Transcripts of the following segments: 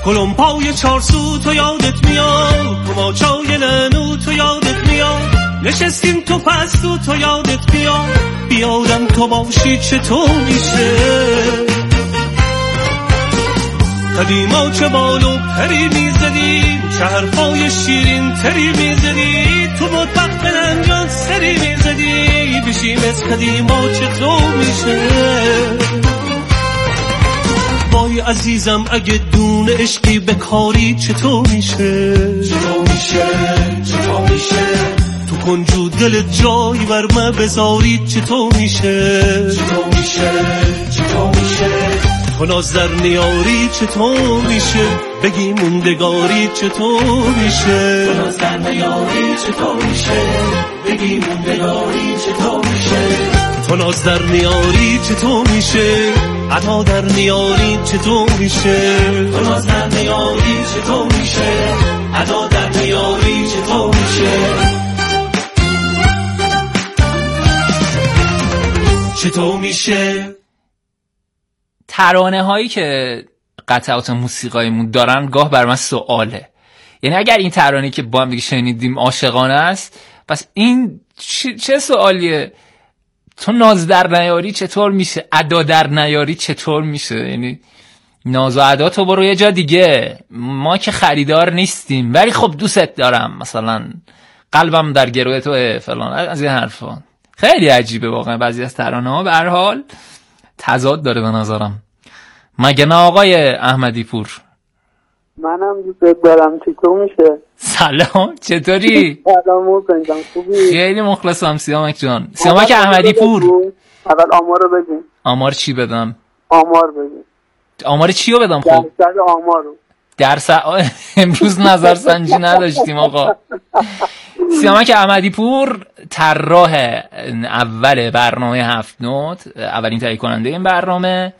کلم پای چارسو تو یادت میاد، کماچای لنو تو یادت میاد، نشستیم تو پستو تو یادت میاد، بیادم تو باشی چطور میشه؟ قدیما چه بالو پری میزدی، چه حرفای شیرین تری میزدی، تو مطبخ به ننجان سری میزدی، بشیم از قدیما چطور میشه؟ وای عزیزم اگه دون عشقی به کاری چطور میشه؟ چطور میشه؟ چطور میشه؟ تو کنجو دل جایی بر من بذاری چطور میشه؟ چطور میشه؟ چطور میشه؟ تو ناز در نیاری چطور میشه؟ بگی موندگاری چطور میشه؟ تو ناز در نیاری چطور میشه؟ بگی موندگاری چطور میشه؟ تو ناز در نیاری چطور میشه؟ عطا در نیاری چطور میشه؟ تو ناز در نیاری چطور میشه؟ عطا در نیاری چطور میشه؟ چطور میشه؟ ترانه هایی که قطعات موسیقایمون دارن گاه بر من سواله. یعنی اگر این ترانه که با هم دیگه شنیدیم عاشقانه است، پس این چه سوالیه؟ تو ناز در نیاری چطور میشه؟ ادا در نیاری چطور میشه؟ یعنی ناز و ادا تو برو یه جا دیگه، ما که خریدار نیستیم ولی خب دوست دارم، مثلا قلبم در گروه تو فلان، از این حرفا. خیلی عجیبه واقعا بعضی از ترانه ها. به هر حال تضاد داره به نظرم. مگه نه آقای احمدی پور؟ منم دوست دارم. چطور میشه؟ سلام، چطوری؟ سلام حسین جان، خوبی؟ خیلی مخلصم سیامک جان. سیامک احمدی پور، اول آمار رو بگیم. آمار چی بدم؟ آمار بگیم. آمار چی رو بدم؟ خب درصد آمار رو. درصد امروز نظرسنجی نداشتیم آقا. سیامک احمدی پور طراح اول برنامه هفت نوت، اولین تهیه کننده این برنامه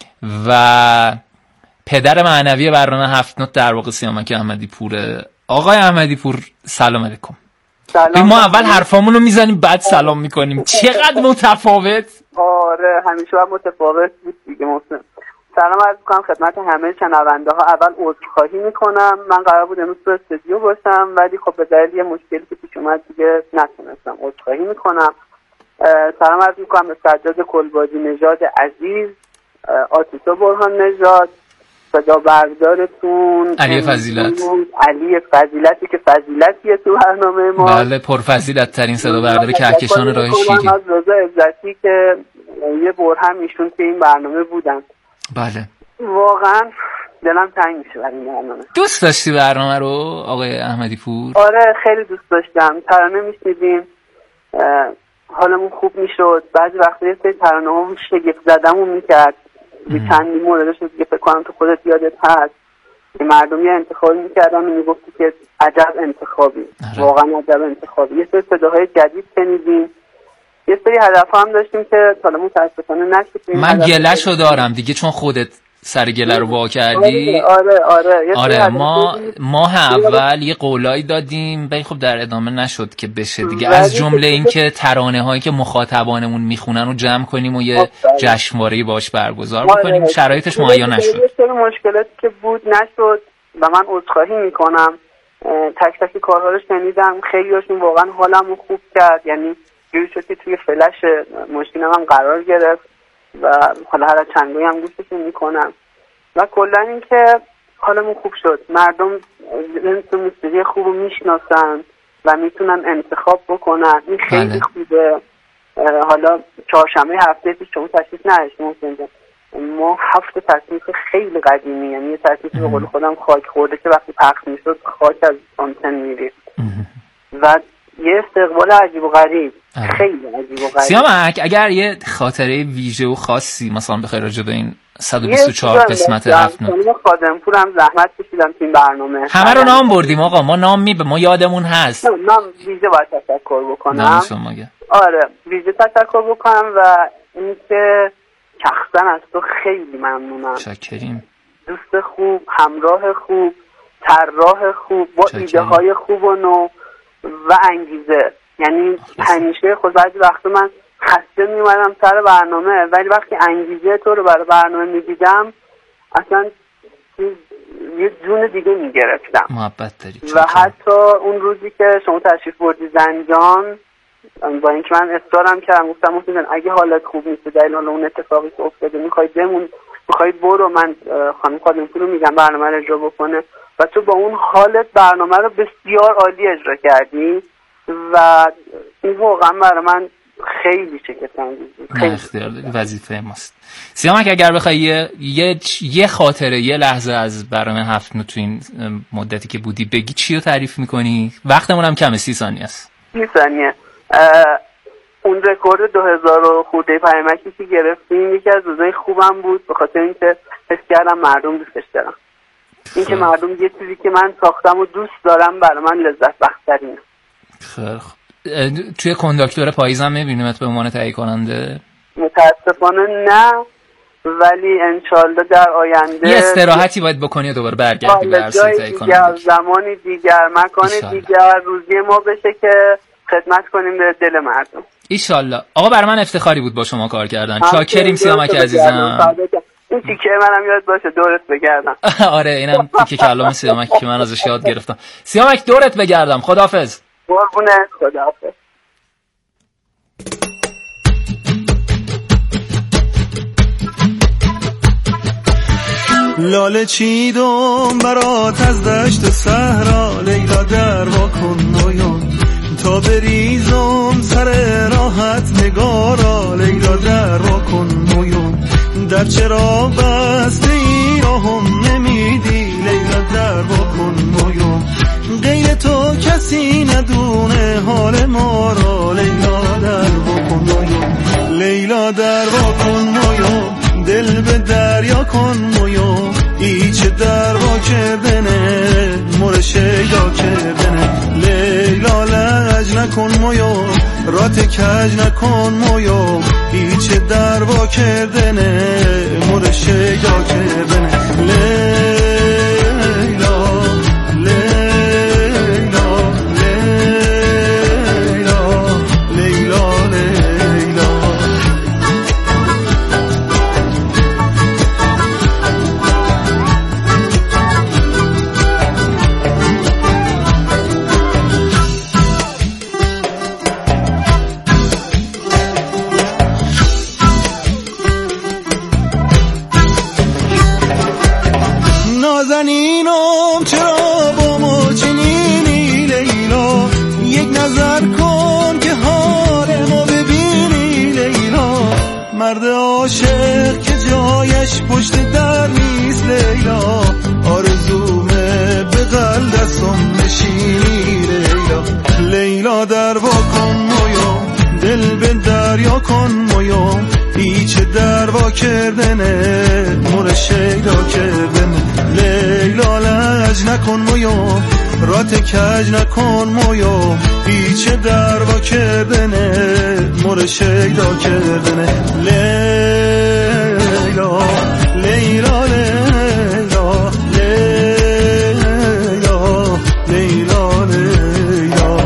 و پدر معنوی برنامه هفت نوت در واقع سیامک احمدی پوره. آقای احمدی پور سلام علیکم. سلام. ما اول حرفامون رو میزنیم بعد سلام میکنیم، چقدر متفاوت. آره همیشه باید متفاوت بود دیگه محسن. سلام عرض می‌کنم خدمت همه شنونده ها. اول عذرخواهی میکنم، من قرار بود امروز تو استودیو باشم ولی خب به دلیل یه مشکلی که پیش اومد دیگه نتونستم. عذرخواهی میکنم. سلام عرض میکنم به سجاد کلبادی نژاد عزیز، آتیسا برهان نژاد، صدا بردارتون علی فضیلت، علی فضیلتی که فضیلتیه تو برنامه ما. بله پرفضیلت ترین صدا بردار کهکشان راه شیری. از رضا عزتی که یه برهم ایشون که این برنامه بودن. بله واقعا دلم تنگ میشه برای این برنامه. دوست داشتی برنامه رو آقای احمدی پور؟ آره خیلی دوست داشتم. ترانه میشنیدیم حالمون خوب میشد. بعضی وقتا یه سری ترانه ها شگفت زدمون میکرد. یه چندی موردش دیگه فکر کنم تو خودت یادت هست، مردم یه انتخابی میکردن و میگفتی که عجب انتخابی. واقعا عجب انتخابی. یه سری صداهای جدید شنیدیم، یه سری هدف هم داشتیم که حالا متاسفانه نشد. من گله‌شو دارم دیگه چون خودت سر گله رو وا کردی. آره ماه اول یه قولایی دادیم ولی خب در ادامه نشد که بشه دیگه. از جمله این که ترانه هایی که مخاطبانمون میخونن رو جمع کنیم و یه جشنواره‌ای باش برگزار بکنیم، شرایطش مهیا نشد. یه سری مشکلاتی که بود نشد و من عذرخواهی میکنم. تک تک کارها رو شنیدم، خیلیاشون واقعا حالمو خوب کرد. یعنی جوری شد که توی فلش ماشینم هم قرار گرفت و حالا هر چندی هم گوششون میکنم و کلا این که حالمون خوب شد. مردم تو موسیقی خوب رو میشناسن و میتونن انتخاب بکنن. این خیلی خوبه. حالا چهارشنبه هفته پیش شما تشریف نداشتیم، ما هفته تصنیف خیلی قدیمی، یعنی یه تصنیف به قول خودم خاک خورده که وقتی پخش میشد خاک از آنتن میریخت و یه استقبال عجیب و غریب. خیلی عجیب و غریب. سیامک اگر یه خاطره ویژه و خاصی مثلا بخیر راجع به این 124 قسمت هفت نوت. من خادم پورم زحمت کشیدم تو این برنامه. همه رو نام بردیم آقا، ما نام ما یادمون هست. من ویژه باید تشکر بکنم. آره ویژه تشکر بکنم و اینکه شخصا از تو خیلی ممنونم. شکریم. دوست خوب، همراه خوب، طراح خوب با ایده های خوب و نو و انگیزه. یعنی همیشه خود بعضی وقتا من خسته میومدم سر برنامه ولی وقتی انگیزه تو رو برای برنامه میدیدم اصلا یه جون دیگه میگرفتم. محبت داری. و حتی اون روزی که شما تشریف بردی زنجان، با اینکه من اصرارم کردم، گفتم محسن اگه حالت خوب نیست دلیل اون اتفاقی که افتاده میخوای بمون، میخوای برو، من خانم خادمپور رو میگم برنامه رو اجرا بکنه، و تو با اون حالت برنامه رو بسیار عالی اجرا کردی و این واقعا برای من خیلی شگفت‌انگیز بود. نه اختیار داری، وظیفه ماست. سیامک اگر بخوای یه خاطره، یه لحظه از برنامه 7 نوت تو این مدتی که بودی بگی، چی رو تعریف میکنی؟ وقتمون هم کمه، 30 ثانیه است. 30 ثانیه. اون رکورد 2000 خورده پیامکی که گرفتیم یکی از روزای خوبم بود، به خاطر اینکه حس کردم مردم دوستش دارن. اینکه مردم یه چیزی که من ساختم و دوست دارم برای من لذت بخش‌ترینه. خیلی خوب. توی کنداکتور پاییزم میبینیمت به عنوان تهیه کننده؟ متاسفانه نه، ولی انشالله در آینده یه استراحتی باید بکنی و دوباره برگردی به عرصه تهیه کننده. زمانی دیگر، مکان دیگر، روزی ما بشه که خدمت کنیم به دل مردم. ایشالله. آقا برای من افتخاری بود با شما کار کردن. چاکریم سیامک عزیزم. این تیکه منم یاد باشه دورت بگردم. آره اینم تیکه کلام سیامک که من ازش یاد گرفتم. سیامک دورت بگردم. خداحافظ. قربونت، خداحافظ. لاله چیدم برات از دشت صحرا، لیلا در واکن نویان تا بریزم سر راحت نگارا، لیلا در واکن نویان در چرا بسته ای راهم نمیدی، لیلا در واکن نویان غیر تو کسی ندونه حال ما را، لیلا در واکن نویان، لیلا در واکن نویان دل به دریا کن مویو، ایچ در وا کردنه مور شیدا کردنه، لیلا لج نکن مویو رات کج نکن مویو، ایچ در وا کردنه مور شیدا کردنه، لیلا نازنینم چرا با ما چنینی، لیلا یک نظر کن که حال ما ببینی، لیلا مرد عاشق که جایش پشت در نیست، لیلا آرزومه به قلب دستم نشینی، لیلا لیلا در وا کن مویو دل به دریا کن مویو، ایچ در وا کردنه مور شیدا کردنه، لیلا لج نکن مویو رات کج نکن مویو، ایچ در وا کردنه مور شیدا کردنه، لیلا لیلا لیلا لیلا لیلا لیلا.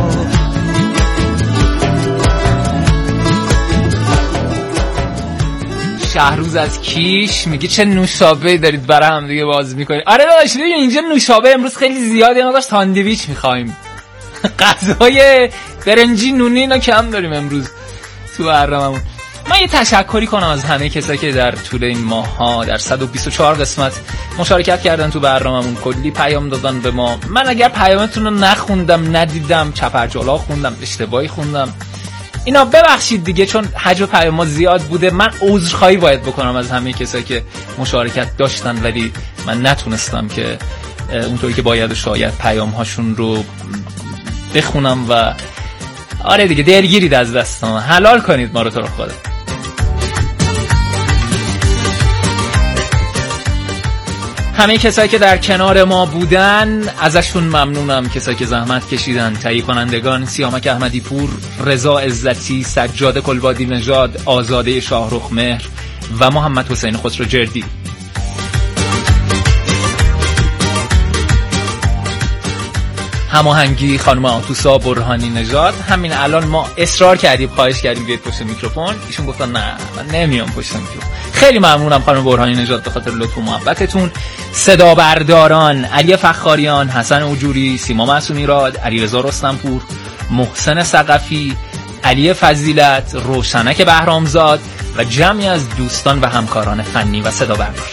شهروز از کیش میگه چه نوشابه دارید برای هم دیگه باز میکنید. آره داداش ببین اینجا نوشابه امروز خیلی زیاده، ما داشت ساندویچ میخوایم، غذای برنجی نونی اینا کم داریم امروز تو برنامه‌مون. من یه تشکری کنم از همه کسایی که در طول این ماه‌ها در 124 قسمت مشارکت کردن تو برنامه‌مون، کلی پیام دادن به ما. من اگر پیامتون رو نخوندم، ندیدم، چپرجالا خوندم، اشتباهی خوندم، اینا ببخشید دیگه، چون حجم پیام ما زیاد بوده. من عذرخواهی باید بکنم از همه کسایی که مشارکت داشتن ولی من نتونستم که اونطوری که باید و شاید پیام هاشون رو بخونم و آره دیگه دلگیرید از دستم، حلال کنید ما رو تو رو خدا. همه کسایی که در کنار ما بودن ازشون ممنونم، کسایی که زحمت کشیدن، تهیه کنندگان سیامک احمدی پور، رضا عزتی، سجاد کلبادی نژاد، آزاده شاهرخ مهر و محمد حسین خسروجردی. هماهنگی خانم آتوسا برهانی نژاد. همین الان ما اصرار کردیم، خواهش کردیم بیاد پشت میکروفون، ایشون گفتن نه من نمیام پشت میکروفون. خیلی ممنونم خانم برهانی نژاد به خاطر لطف و محبتتون. صدا برداران علی فخاریان، حسن اوجوری، سیما معصومی راد، علیرضا رستمپور، محسن ثقفی، علی فضیلت، روشنک بهرامزاد و جمعی از دوستان و همکاران فنی و صدا بردار.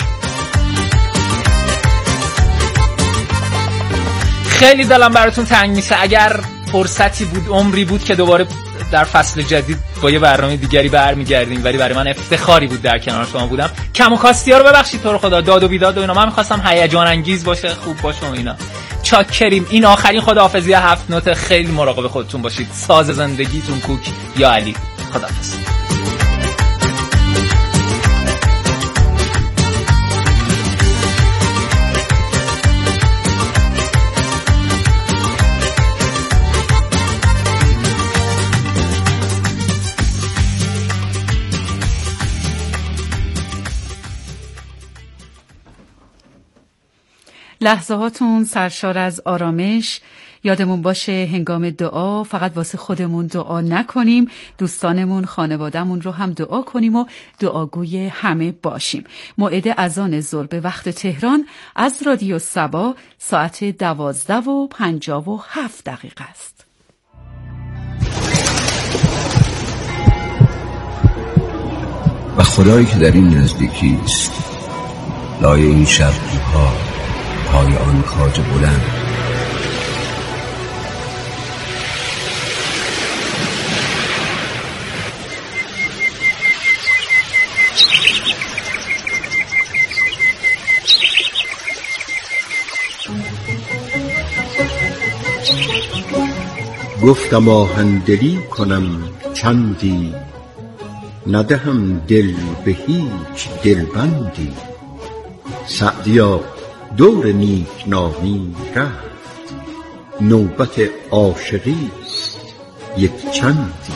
خیلی دلم براتون تنگ میشه. اگر فرصتی بود، عمری بود که دوباره در فصل جدید با یه برنامه دیگری برمیگردیم، ولی برای من افتخاری بود در کنار شما بودم. کم و کاستی ها رو ببخشید، تو رو خدا، داد و بیداد و اینا. من می‌خواستم هیجان انگیز باشه، خوب باشه و اینا. چاکریم. این آخرین خداحافظی 7 نوت. خیلی مراقب خودتون باشید. ساز زندگیتون کوک یا علی. خداحافظ. لحظه هاتون سرشار از آرامش. یادمون باشه هنگام دعا فقط واسه خودمون دعا نکنیم، دوستانمون، خانوادهمون رو هم دعا کنیم و دعاگوی همه باشیم. موعد اذان ظهر به وقت تهران از رادیو سبا ساعت 12:57 است. و خدایی که در این نزدیکی است، لای این شرقی ها، پای آن کاج بلند، گفتم آهندلی کنم چندی، ندهم دل به هیچ دلبندی. سعدیا دور نیک نامی رفت، نوبت عاشقی است یک چندی.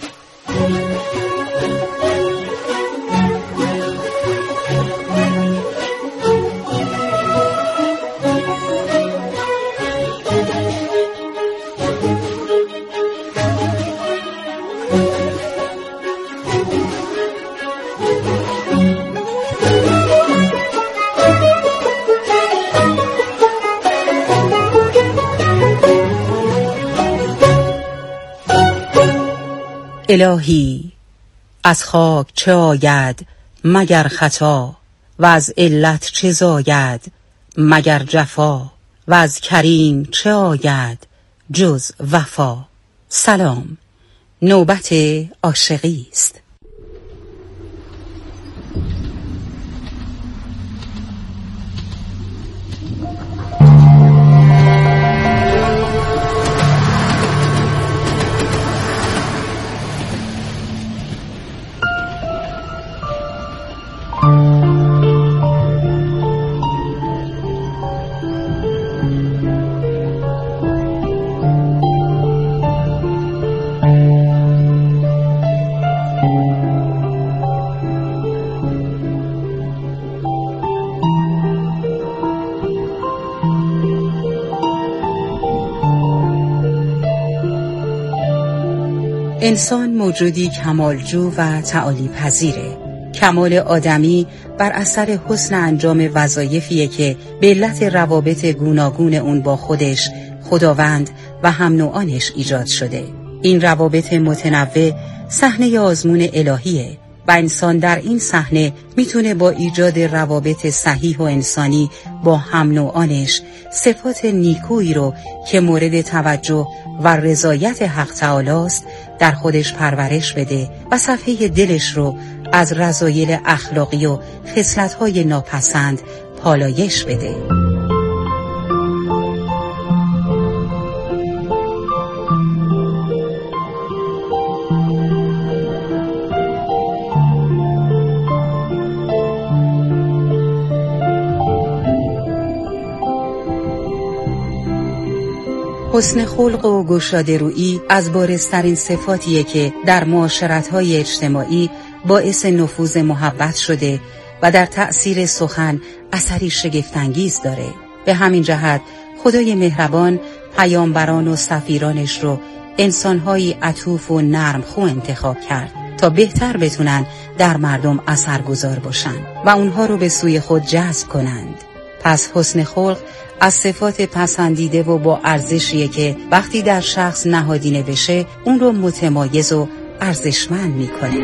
الهی از خاک چه آید مگر خطا، و از علت چه زاید مگر جفا، و از کریم چه آید جز وفا. سلام، نوبت عاشقی است. انسان موجودی کمالجو و تعالی پذیره. کمال آدمی بر اثر حسن انجام وظایفیه که به علت روابط گوناگون اون با خودش، خداوند و هم نوعانش ایجاد شده. این روابط متنوع صحنه آزمون الهیه و انسان در این صحنه میتونه با ایجاد روابط صحیح و انسانی با هم نوعانش صفات نیکویی رو که مورد توجه و رضایت حق تعالی است در خودش پرورش بده و صفحه دلش رو از رذایل اخلاقی و خصلت‌های ناپسند پالایش بده. حسن خلق و گشاده رویی از بارزترین صفاتیه که در معاشرت‌های اجتماعی باعث نفوذ محبت شده و در تأثیر سخن اثری شگفت‌انگیز داره. به همین جهت خدای مهربان پیامبران و سفیرانش رو انسان‌هایی عطوف و نرمخو انتخاب کرد تا بهتر بتونن در مردم اثرگذار باشن و اونها رو به سوی خود جذب کنند. پس حسن خلق از صفات پسندیده و با ارزشیه که وقتی در شخص نهادینه بشه اون رو متمایز و ارزشمند میکنه.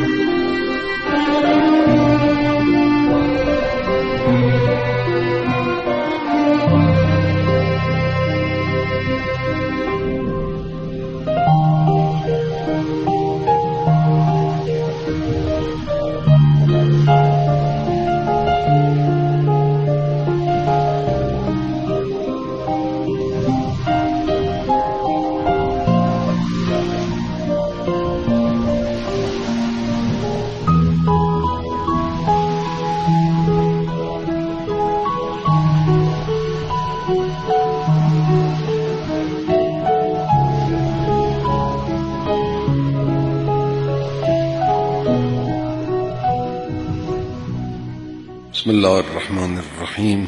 بسم الله الرحمن الرحیم.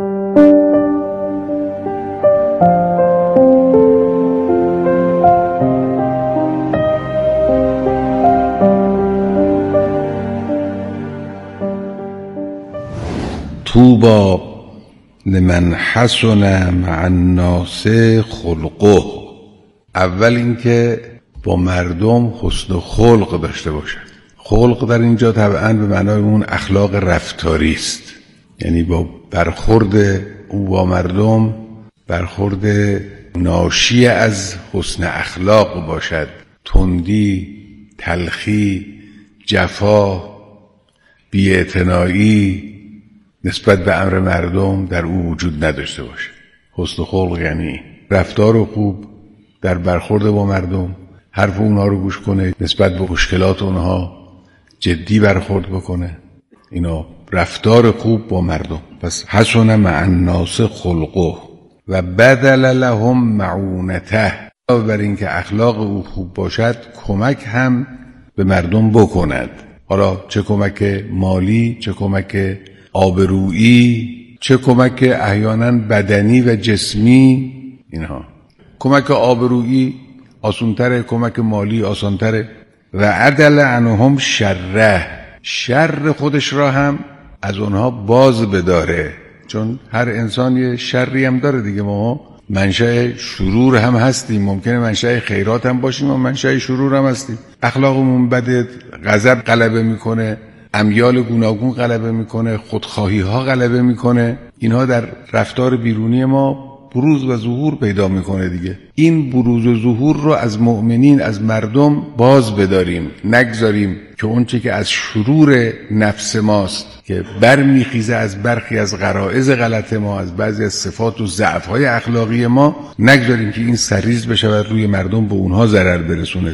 طوبی لمن حسن مع الناس خلقه. اول اینکه با مردم حسن خلق داشته باشه. خلق در اینجا طبعاً به معنای اون اخلاق رفتاری است، یعنی با برخورد او با مردم برخورد ناشی از حسن اخلاق باشد. تندی، تلخی، جفا، بی‌اعتنایی نسبت به امر مردم در او وجود نداشته باشه. حسن خلق یعنی رفتار خوب در برخورد با مردم، حرف اونها رو گوش کنه، نسبت به مشکلات اونها جدی برخورد بکنه. اینا رفتار خوب با مردم. پس حسن مع الناس خلقه و بدل لهم معونته. بر اینکه اخلاق او خوب باشد کمک هم به مردم بکند. حالا چه کمک مالی، چه کمک آبرویی، چه کمک احیانا بدنی و جسمی. اینها کمک آبرویی آسان‌تره، کمک مالی آسان‌تره. و عدل عنهم شره، شر خودش را هم از اونها باز بداره، چون هر انسان یه شری هم داره دیگه. ما منشأ شرور هم هستیم، ممکنه منشأ خیرات هم باشیم و منشأ شرور هم هستیم. اخلاقمون بده، غضب غلبه میکنه، امیال گوناگون غلبه میکنه، خودخواهی ها غلبه میکنه. اینها در رفتار بیرونی ما بروز و ظهور پیدا میکنه دیگه. این بروز و ظهور رو از مؤمنین، از مردم باز بداریم، نگذاریم که اون چه که از شرور نفس ماست که برمیخیزه از برخی از غرائز غلط ما، از بعضی از صفات و ضعف‌های اخلاقی ما، نگذاریم که این سریز بشه و روی مردم به اونها ضرر برسونه.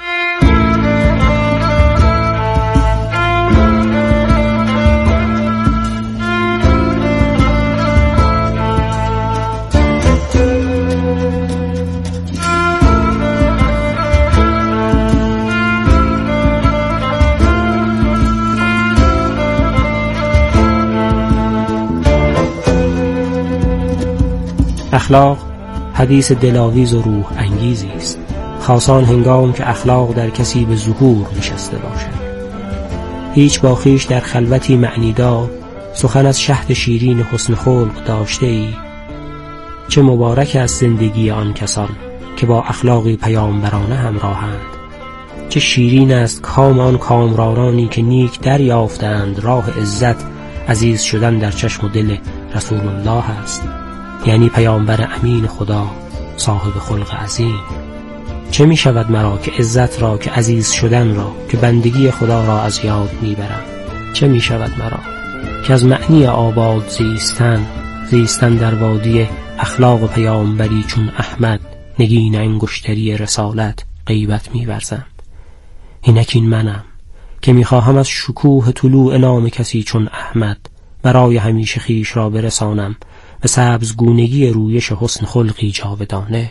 اخلاق حدیث دلاویز و روح انگیزی است، خاصان هنگام که اخلاق در کسی به ظهور نشسته باشد. هیچ با خویش در خلوتی معنیدار سخن از شهد شیرین حسن خلق داشته ای؟ چه مبارک است زندگی آن کسان که با اخلاقی پیامبرانه همراهند. چه شیرین است کام آن کامرانانی که نیک دریافتند راه عزت. عزیز شدن در چشم و دل رسول الله است، یعنی پیامبر امین خدا، صاحب خلق عظیم. چه می شود مرا که عزت را، که عزیز شدن را، که بندگی خدا را از یاد می برم؟ چه می شود مرا که از معنی آباد زیستن در وادی اخلاق پیامبری چون احمد، نگین انگشتری رسالت غیبت می ورزم؟ اینک این منم که می خواهم از شکوه طلوع نام کسی چون احمد برای همیشه خیش را برسانم به سبزگونگی رویش حسن خلقی جاودانه.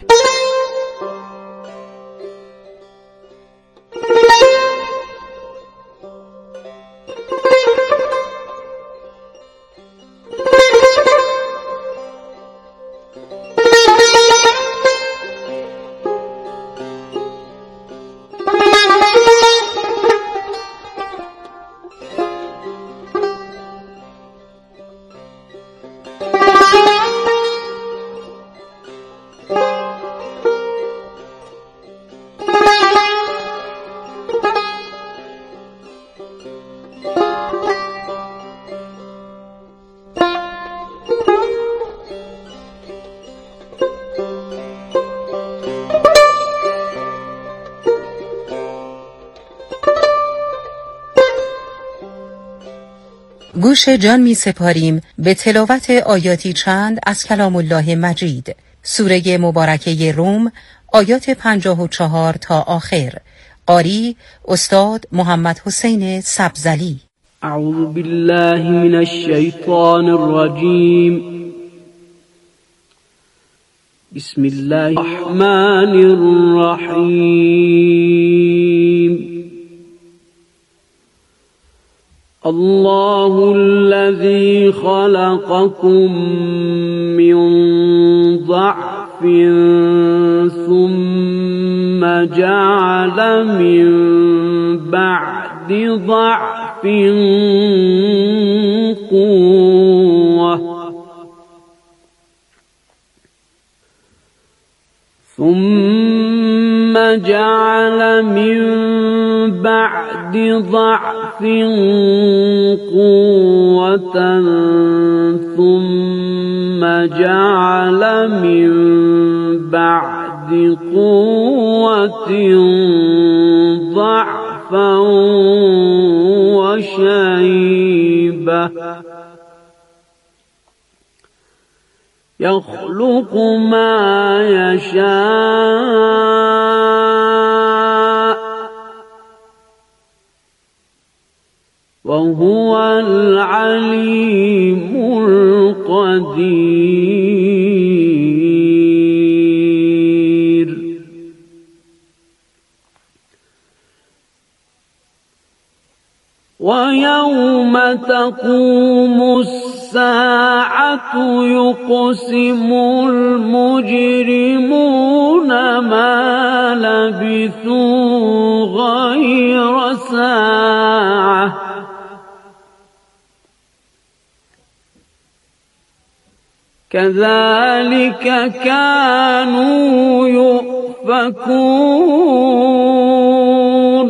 گوش جان می سپاریم به تلاوت آیاتی چند از کلام الله مجید، سوره مبارکه روم، آیات 54 تا آخر. قاری استاد محمد حسین سبزلی. اعوذ بالله من الشیطان الرجیم. بسم الله الرحمن الرحیم. الله الذي خلقكم من ضعف ثم جعل من بعد ضعف قوة ثم جعل من بعد ضعف قوة ثم جعل من بعد قوة ضعفا وشيبة يخلق ما يشاء وهو العليم القدير. ويوم تقوم الساعة يقسم المجرمون ما لبثوا غير ساعة كذلك كانوا يؤفكون.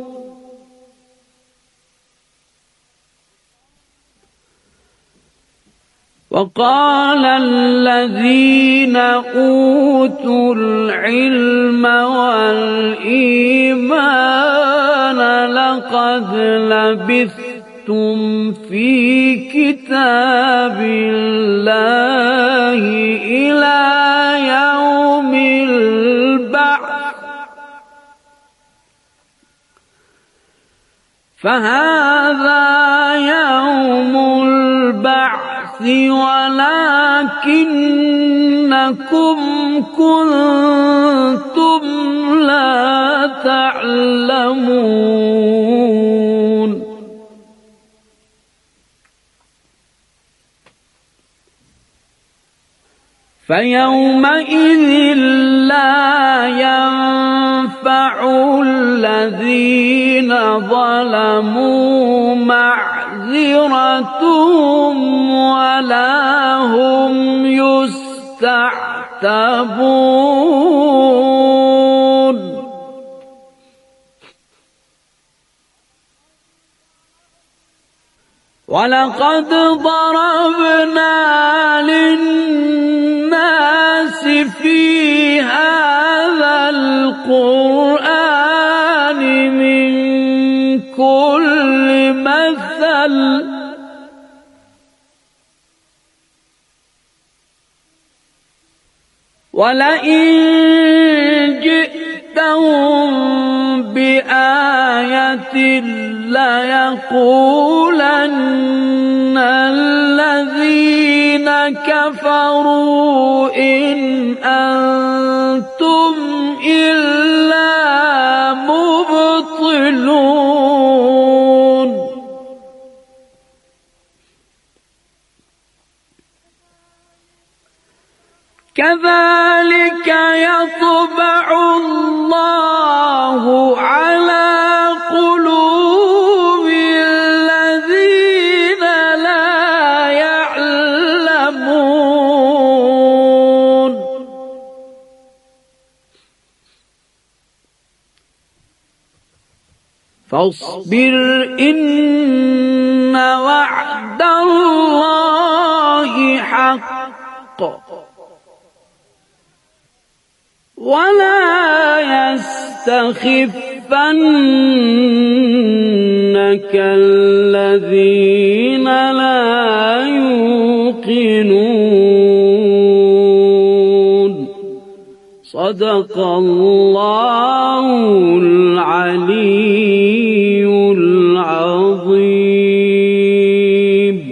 وقال الذين أوتوا العلم والإيمان لقد لبثتم في كتاب الله إلى يوم البعث فهذا يوم البعث ولكنكم كنتم لا تعلمون. فيومئذ لا ينفع الذين ظلموا معذرتهم ولا هم يستعتبون. ولقد ضربنا للناس في هذا القرآن من كل مثل ولئن جئتهم بآية ليقولن الذين كفروا إن أنتم إلا مبطلون. كذلك يطبع الله على قلوب الذين لا يعلمون. فاصبر إن وعد الله حق ولا يستخفنك الذين لا يوقنون. صدق الله العلي العظيم.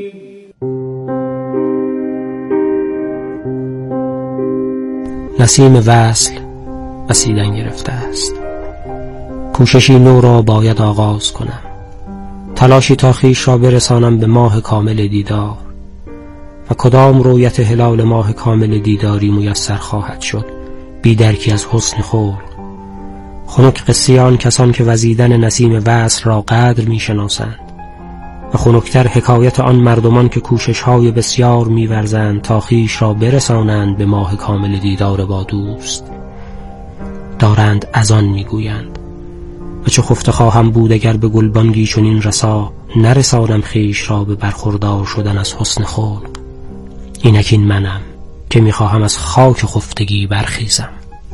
نسیم وصل رسیدن گرفته است. کوششی نو را باید آغاز کنم، تلاشی تا خویش را برسانم به ماه کامل دیدار. و کدام رویت هلال ماه کامل دیداری میسر خواهد شد بی درکی از حسن خلق؟ خنک قصه آن کسان که وزیدن نسیم وصل را قدر می شناسند و خنکتر حکایت آن مردمان که کوشش‌های بسیار می‌ورزند تا خویش را برسانند به ماه کامل دیدار با دوست. دارند از آن می‌گویند و چه خفته خواهم بود اگر به گلبانگی چنین رسا نرسانم خویش را به برخوردار شدن از حسن خلق. اینک این منم که می‌خواهم از خاک خفتگی برخیزم.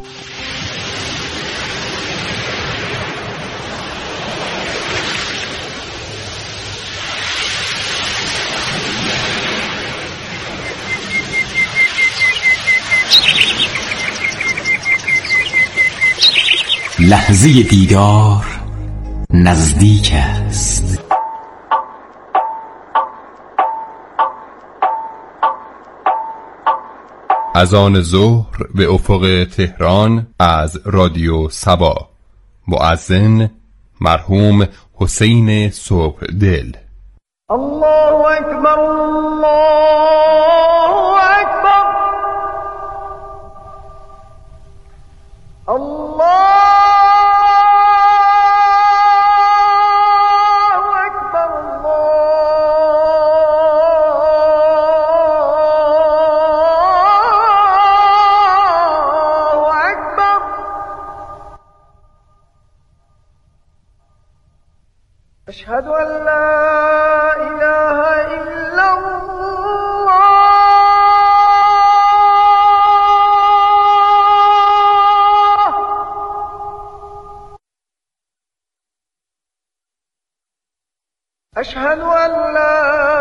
لحظه دیدار نزدیک است. اذان ظهر به افق تهران از رادیو صبا. مؤذن مرحوم حسین صبحدل. الله اکبر، الله اکبر، الله أشهد أن لا إله إلا الله. أشهد أن لا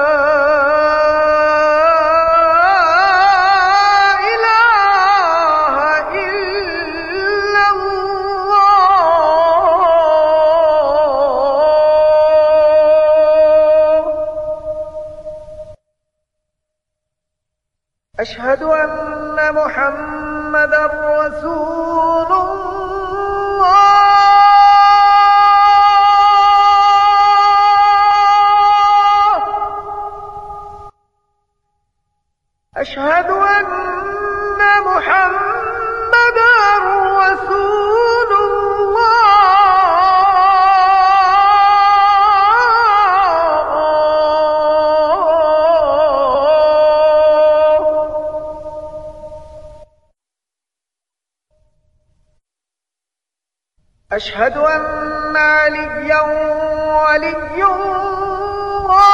أشهد أن محمدًا رسول الله. أشهد أن محمدًا رسول أشهد أن عليا ولي الله.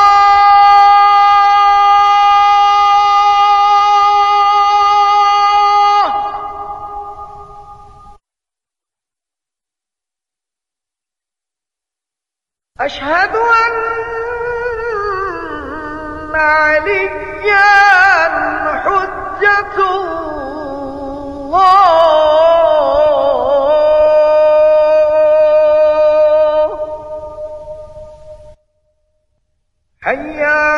أشهد أن عليا حجة الله. حي